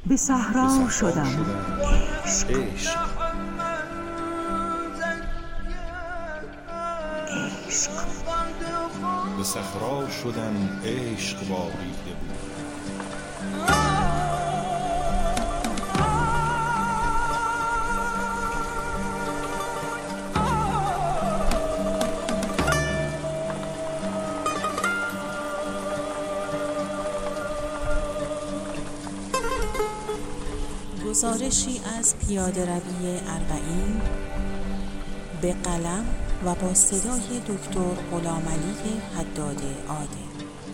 به صحرا شدم عشق به صحرا شدم عشق باریده بود. گزارشی از پیاده‌روی اربعین به قلم و با صدای دکتر غلامعلی حداد عادل.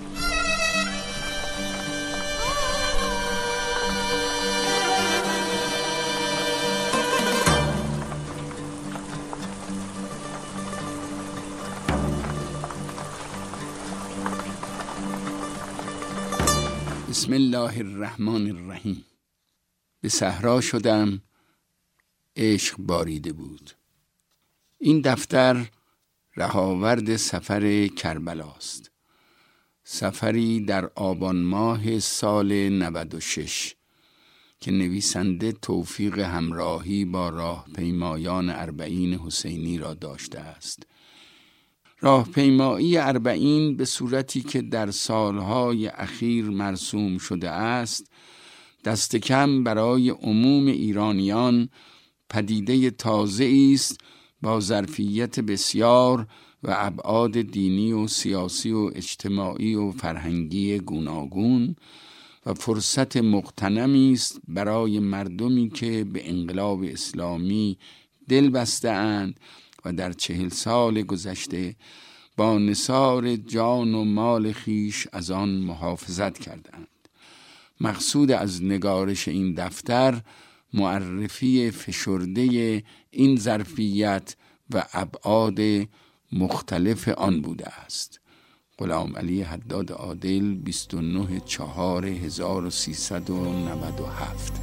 بسم الله الرحمن الرحیم. به صحرا شدم عشق باریده بود. این دفتر رهاورد سفر کربلاست. سفری در آبان ماه سال 96 که نویسنده توفیق همراهی با راهپیمایان اربعین حسینی را داشته است. راهپیمایی اربعین به صورتی که در سالهای اخیر مرسوم شده است، دست کم برای عموم ایرانیان پدیده تازه‌ای است با ظرفیت بسیار و ابعاد دینی و سیاسی و اجتماعی و فرهنگی گوناگون و فرصت مغتنمی است برای مردمی که به انقلاب اسلامی دل بسته‌اند و در 40 سال گذشته با نثار جان و مال خیش از آن محافظت کردند. مقصود از نگارش این دفتر معرفی فشرده این ظرفیت و ابعاد مختلف آن بوده است. غلامعلی حداد عادل 29/4/1397.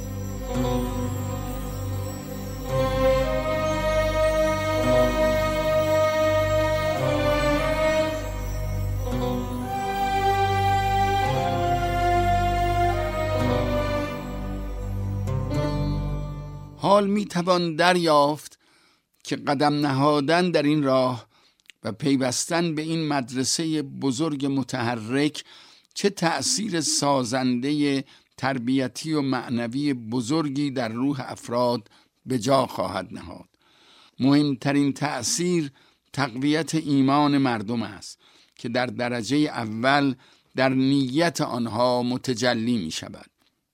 حال می توان دریافت که قدم نهادن در این راه و پیوستن به این مدرسه بزرگ متحرک چه تأثیر سازنده تربیتی و معنوی بزرگی در روح افراد به جا خواهد نهاد. مهمترین تأثیر تقویت ایمان مردم است که در درجه اول در نیت آنها متجلی می شود.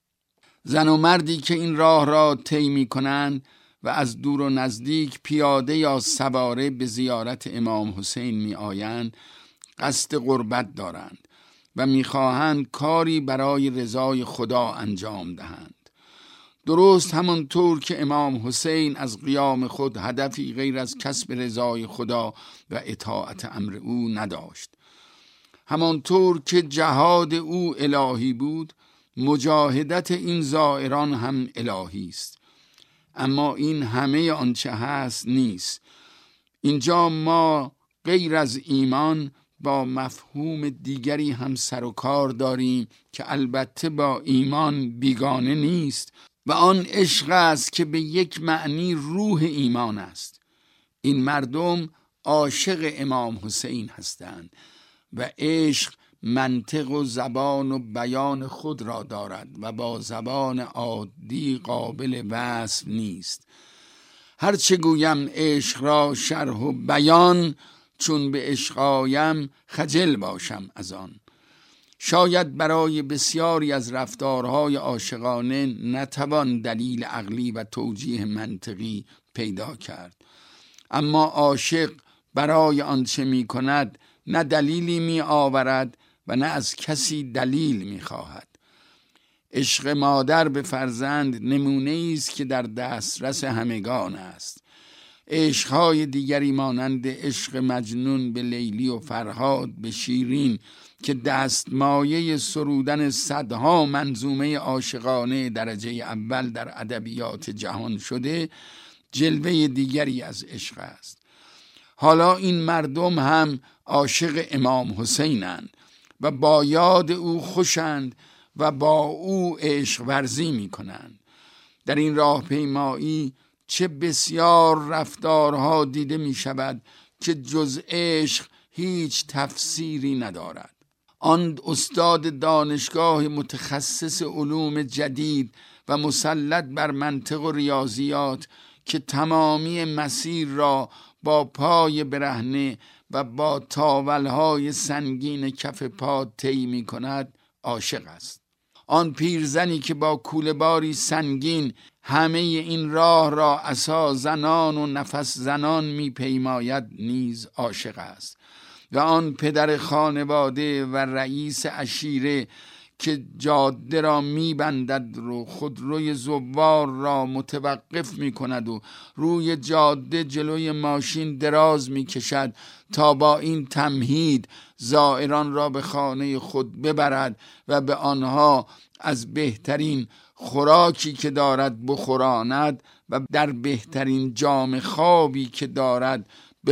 زن و مردی که این راه را طی می‌کنند و از دور و نزدیک پیاده یا سواره به زیارت امام حسین می‌آیند، قصد قربت دارند و می‌خواهند کاری برای رضای خدا انجام دهند. درست همانطور که امام حسین از قیام خود هدفی غیر از کسب رضای خدا و اطاعت امر او نداشت، همانطور که جهاد او الهی بود، مجاهدت این زائران هم الهی است. اما این همه آنچه هست نیست. اینجا ما غیر از ایمان با مفهوم دیگری هم سر و کار داریم که البته با ایمان بیگانه نیست و آن عشق است که به یک معنی روح ایمان است. این مردم عاشق امام حسین هستند و عشق منطق و زبان و بیان خود را دارد و با زبان عادی قابل وصف نیست. هرچه گویم عشق را شرح و بیان، چون به عشق آیم خجل باشم از آن. شاید برای بسیاری از رفتارهای عاشقانه نتوان دلیل عقلی و توجیه منطقی پیدا کرد، اما عاشق برای آنچه می کند نه دلیلی می آورد و نه از کسی دلیل می خواهد. عشق مادر به فرزند نمونه است که در دسترس همگان است. عشقهای دیگری مانند عشق مجنون به لیلی و فرهاد به شیرین که دستمایه سرودن صدها منظومه عاشقانه درجه اول در ادبیات جهان شده، جلوه دیگری از عشق است. حالا این مردم هم عاشق امام حسینند و با یاد او خوشند و با او عشق ورزی می کنند. در این راهپیمایی چه بسیار رفتارها دیده می شود که جز عشق هیچ تفسیری ندارد. آن استاد دانشگاه متخصص علوم جدید و مسلط بر منطق و ریاضیات که تمامی مسیر را با پای برهنه و با تاولهای سنگین کف پا طی می کند عاشق است. آن پیرزنی که با کوله‌باری سنگین همه این راه را عصا زنان و نفس زنان می پیماید نیز عاشق است. و آن پدر خانواده و رئیس عشیره که جاده را می بندد و خودروی زوار را متوقف می کند و روی جاده جلوی ماشین دراز می کشد تا با این تمهید زائران را به خانه خود ببرد و به آنها از بهترین خوراکی که دارد بخوراند و در بهترین جام خوابی که دارد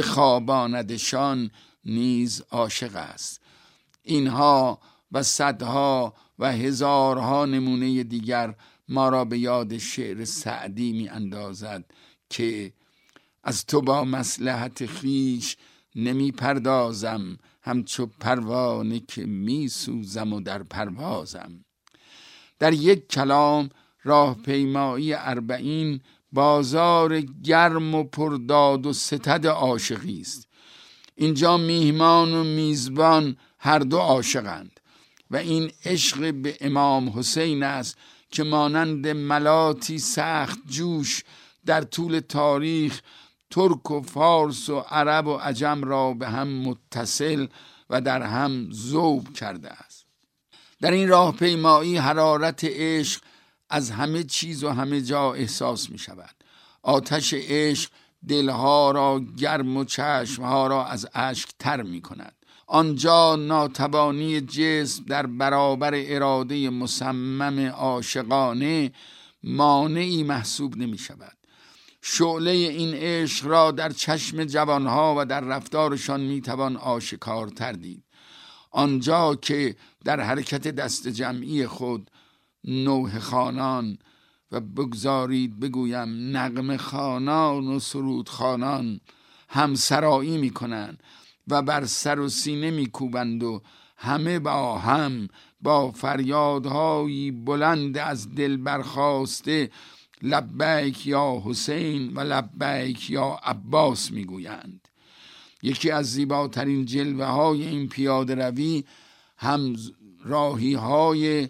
بخواباندشان نیز عاشق است. اینها و صدها و هزارها نمونه دیگر ما را به یاد شعر سعدی می اندازد که از تو با مصلحت خویش نمی پردازم، همچو پروانه که می سوزم و در پروازم. در یک کلام راهپیمایی اربعین بازار گرم و پرداد و ستد عاشقی است. اینجا میهمان و میزبان هر دو عاشقند و این عشق به امام حسین است که مانند ملاتی سخت جوش در طول تاریخ ترک و فارس و عرب و عجم را به هم متصل و در هم ذوب کرده است. در این راهپیمایی حرارت عشق از همه چیز و همه جا احساس می شود. آتش عشق دلها را گرم و چشمها را از اشک تر می کند. آنجا ناتوانی جسم در برابر اراده مصمم عاشقانه مانعی محسوب نمی شود. شعله این عشق را در چشم جوانها و در رفتارشان می توان آشکارتر دید. آنجا که در حرکت دست جمعی خود نوحه خوانان و بگذارید بگویم نغمه خوانان و سرود خوانان همسرایی می کنند و بر سر و سینه می کوبند و همه با هم با فریادهایی بلند از دل برخاسته لبیک یا حسین و لبیک یا عباس می گویند. یکی از زیباترین جلوه های این پیاده روی هم راهی های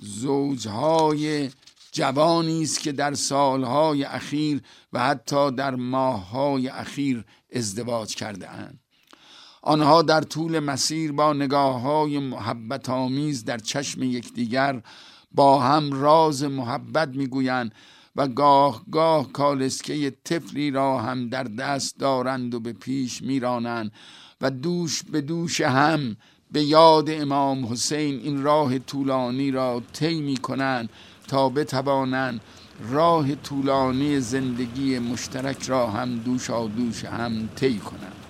زوجهای جوانی است که در سالهای اخیر و حتی در ماههای اخیر ازدواج کرده اند. آنها در طول مسیر با نگاه‌های محبت آمیز در چشم یکدیگر با هم راز محبت میگویند و گاه گاه کالسکه طفلی را هم در دست دارند و به پیش میرانند و دوش به دوش هم به یاد امام حسین این راه طولانی را طی می‌کنند تا بتوانند راه طولانی زندگی مشترک را هم دوشا دوش هم طی کنند.